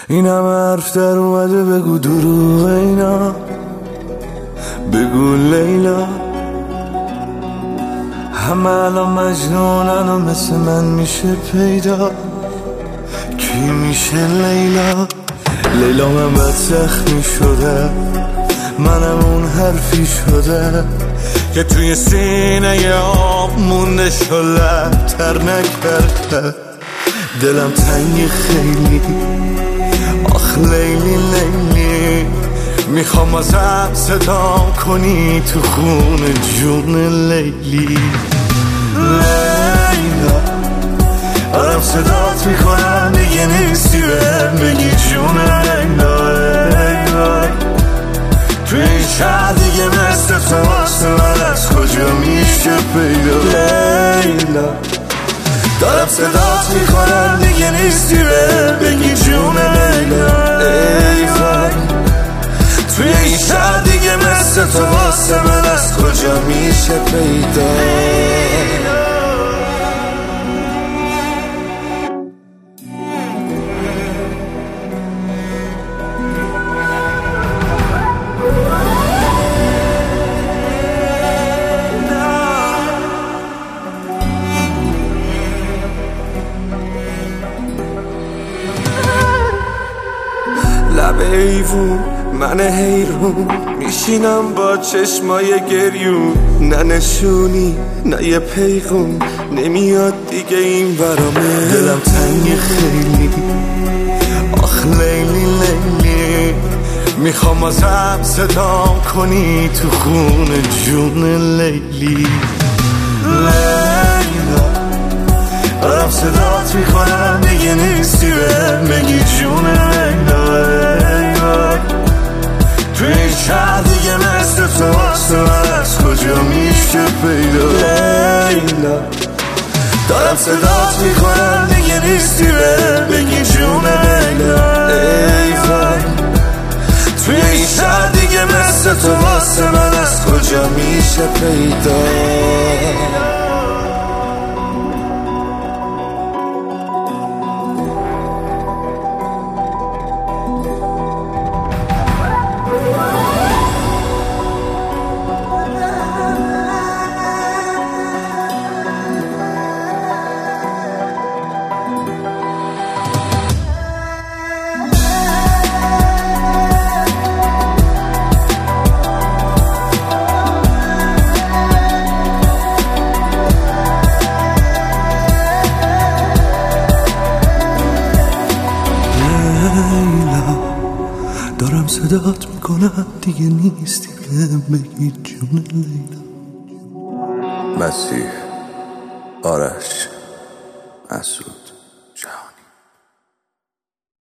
این همه حرف در اومده بگو دروغ اینا، بگو لیلا. همه الان مجنونن و مثل من میشه پیدا، کی میشه لیلا؟ لیلا من بد زخمی شده، منم اون حرفی شده که توی سینه آب مونده شلب تر نکرده. دلم تنگی خیلی، آخ لیلی لیلی، میخوام ازم صدا کنی تو خون جون لیلی. لیلا دارم صدات میکنم دیگه نیستی، بهم بگی جون لیلا. لیلا توی این شهر دیگه مثل تو واسه من از کجا میشه پیدا؟ لیلا دارم صدات میکنم دیگه نیستی، بهم بگی جون لیلا. لیلا توی این شهر دیگه مثل تو واسه من از کجا میشه پیدا؟ لب ایوون من حیرون میشینم با چشمای گریون، نه نشونی نه یه پیغون نمیاد دیگه این برامه. دلم تنگی خیلی، آخ لیلی لیلی، میخوام ازم صدا کنی تو خون جون لیلی. لیلا دارم صدات میکنم دیگه نیستی، بهم بگی جون لیلا. توی این شهر دیگه مثل تو واسه من از کجا میشه پیدا؟ لیلا دارم صدات میکنم دیگه نیستی، بهم بگی جون لیلا. لیلا توی این شهر دیگه مثل تو واسه من از کجا میشه پیدا؟ دارم صدات میکنم دیگه نیستی، بهم بگی جون لیلا. مسیح، آرش، مسعود.